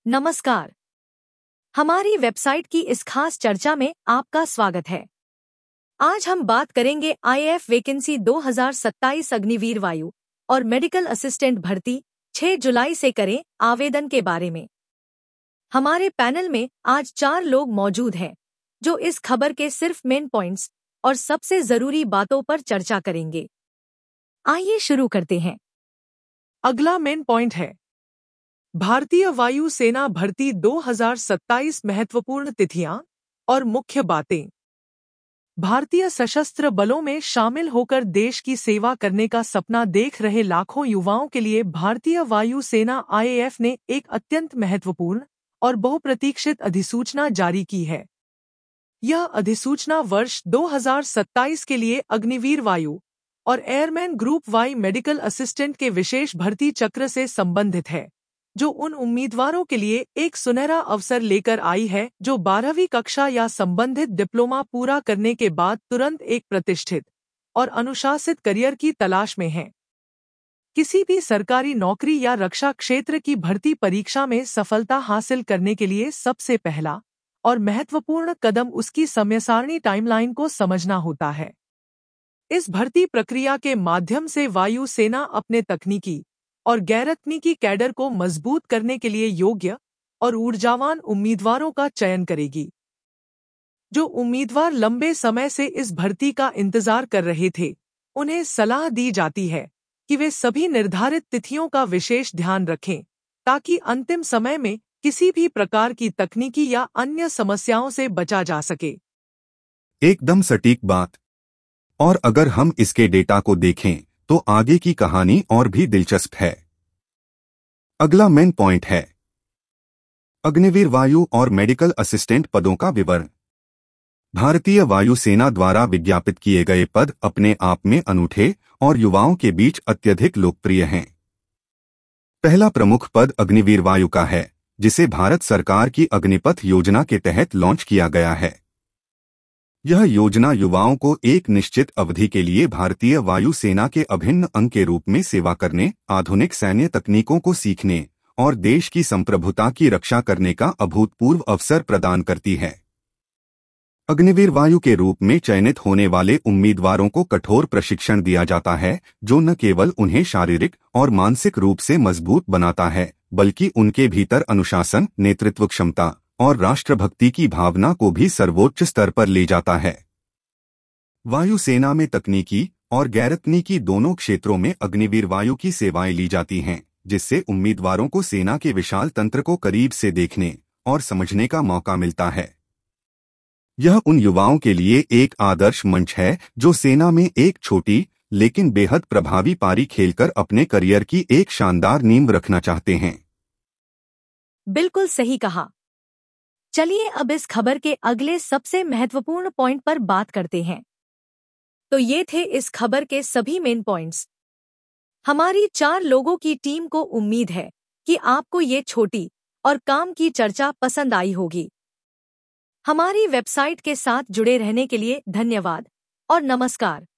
नमस्कार। हमारी वेबसाइट की इस खास चर्चा में आपका स्वागत है। आज हम बात करेंगे आईएएफ वैकेंसी 2027 अग्निवीर वायु और मेडिकल असिस्टेंट भर्ती 6 जुलाई से करें आवेदन के बारे में। हमारे पैनल में आज 4 लोग मौजूद हैं जो इस खबर के सिर्फ मेन पॉइंट्स और सबसे जरूरी बातों पर चर्चा करेंगे। आइए शुरू करते हैं। अगला मेन पॉइंट है भारतीय वायु सेना भर्ती 2027 महत्वपूर्ण तिथियां और मुख्य बातें। भारतीय सशस्त्र बलों में शामिल होकर देश की सेवा करने का सपना देख रहे लाखों युवाओं के लिए भारतीय वायु सेना आईएएफ ने एक अत्यंत महत्वपूर्ण और बहुप्रतीक्षित अधिसूचना जारी की है। यह अधिसूचना वर्ष 2027 के लिए अग्निवीर वायु और airman group Y medical assistant के विशेष भर्ती चक्र से संबंधित है, जो उन उम्मीदवारों के लिए एक सुनहरा अवसर लेकर आई है जो 12वीं कक्षा या संबंधित डिप्लोमा पूरा करने के बाद तुरंत एक प्रतिष्ठित और अनुशासित करियर की तलाश में हैं। किसी भी सरकारी नौकरी या रक्षा क्षेत्र की भर्ती परीक्षा में सफलता हासिल करने के लिए सबसे पहला और महत्वपूर्ण कदम उसकी समयसारणी टाइमलाइन को समझना होता है। इस भर्ती प्रक्रिया के माध्यम से वायु सेना अपने तकनीकी और गैर-तकनीकी कैडर को मजबूत करने के लिए योग्य और ऊर्जावान उम्मीदवारों का चयन करेगी। जो उम्मीदवार लंबे समय से इस भर्ती का इंतजार कर रहे थे, उन्हें सलाह दी जाती है कि वे सभी निर्धारित तिथियों का विशेष ध्यान रखें ताकि अंतिम समय में किसी भी प्रकार की तकनीकी या अन्य समस्याओं से बचा जा सके। एकदम सटीक बात। और अगर हम इसके डेटा को देखें तो आगे की कहानी और भी दिलचस्प है। अगला मेन पॉइंट है अग्निवीर वायु और मेडिकल असिस्टेंट पदों का विवरण। भारतीय वायु सेना द्वारा विज्ञापित किए गए पद अपने आप में अनूठे और युवाओं के बीच अत्यधिक लोकप्रिय हैं। पहला प्रमुख पद अग्निवीर वायु का है, जिसे भारत सरकार की अग्निपथ योजना के तहत लॉन्च किया गया है। यह योजना युवाओं को एक निश्चित अवधि के लिए भारतीय वायु सेना के अभिन्न अंग के रूप में सेवा करने, आधुनिक सैन्य तकनीकों को सीखने और देश की संप्रभुता की रक्षा करने का अभूतपूर्व अवसर प्रदान करती है। अग्निवीर वायु के रूप में चयनित होने वाले उम्मीदवारों को कठोर प्रशिक्षण दिया जाता है, जो न केवल उन्हें शारीरिक और मानसिक रूप से मजबूत बनाता है, बल्कि उनके भीतर अनुशासन, नेतृत्व क्षमता और राष्ट्रभक्ति की भावना को भी सर्वोच्च स्तर पर ले जाता है। वायु सेना में तकनीकी और गैर-तकनीकी दोनों क्षेत्रों में अग्निवीर वायु की सेवाएं ली जाती हैं, जिससे उम्मीदवारों को सेना के विशाल तंत्र को करीब से देखने और समझने का मौका मिलता है। यह उन युवाओं के लिए एक आदर्श मंच है जो सेना में एक छोटी लेकिन बेहद प्रभावी पारी खेलकर अपने करियर की एक शानदार नींव रखना चाहते हैं। बिल्कुल सही कहा। चलिए अब इस खबर के अगले सबसे महत्वपूर्ण पॉइंट पर बात करते हैं। तो ये थे इस खबर के सभी मेन पॉइंट्स। हमारी 4 लोगों की टीम को उम्मीद है कि आपको ये छोटी और काम की चर्चा पसंद आई होगी। हमारी वेबसाइट के साथ जुड़े रहने के लिए धन्यवाद और नमस्कार।